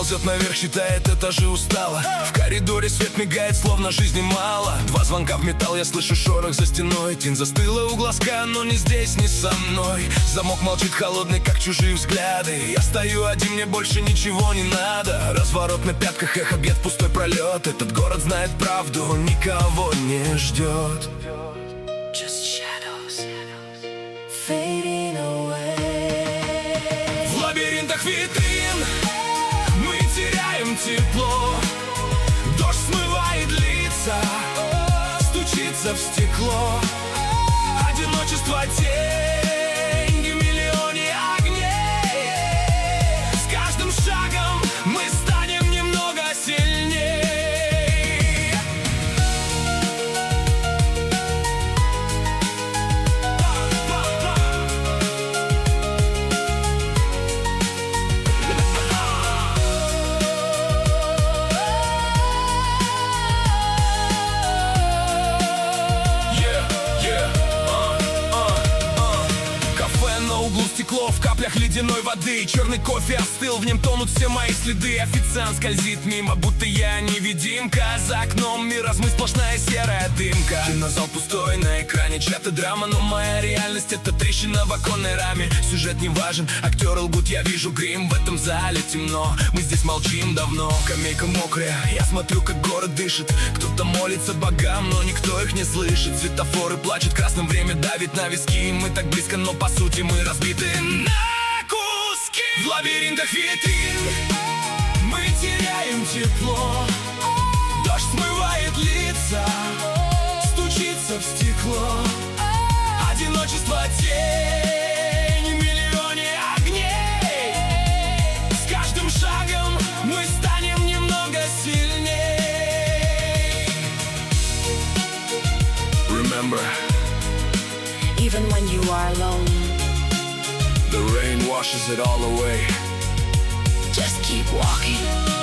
ползет наверх, считает этажи устало. В коридоре свет мигает, словно жизни мало. Два звонка в металл, я слышу шорох за стеной. Тень застыла у глазка, но не здесь, не со мной. Замок молчит холодный, как чужие взгляды. Я стою один, мне больше ничего не надо. Разворот на пятках, эхо бьет в пустой пролет. Этот город знает правду, он никого не ждет. В лабиринтах витрин мы теряем тепло. Дождь смывает лица, стучится в стекло. Одиночество тень в миллионе огней. С каждым шагом мы станем немного сильнее. Стекло в каплях ледяной воды. Черный кофе остыл, в нем тонут все мои следы. Официант скользит мимо, будто я невидимка. За окном мир размыт, сплошная серая дымка. Кинозал пустой, на экране чья-то драма. Но моя реальность — это трещина в оконной раме. Сюжет не важен, актеры лгут, я вижу грим. В этом зале темно, мы здесь молчим давно. Скамейка мокрая, я смотрю, как город дышит. Кто-то молится богам, но никто их не слышит. Светофоры плачут, красным время давит на виски. Мы так близко, но по сути мы разбиты на куски. В лабиринтах витрин мы теряем тепло. Дождь смывает лица, стучится в стекло. Одиночество тень в миллионе огней. С каждым шагом мы станем немного сильней. Remember, even when you are alone, the rain washes it all away. just keep walking.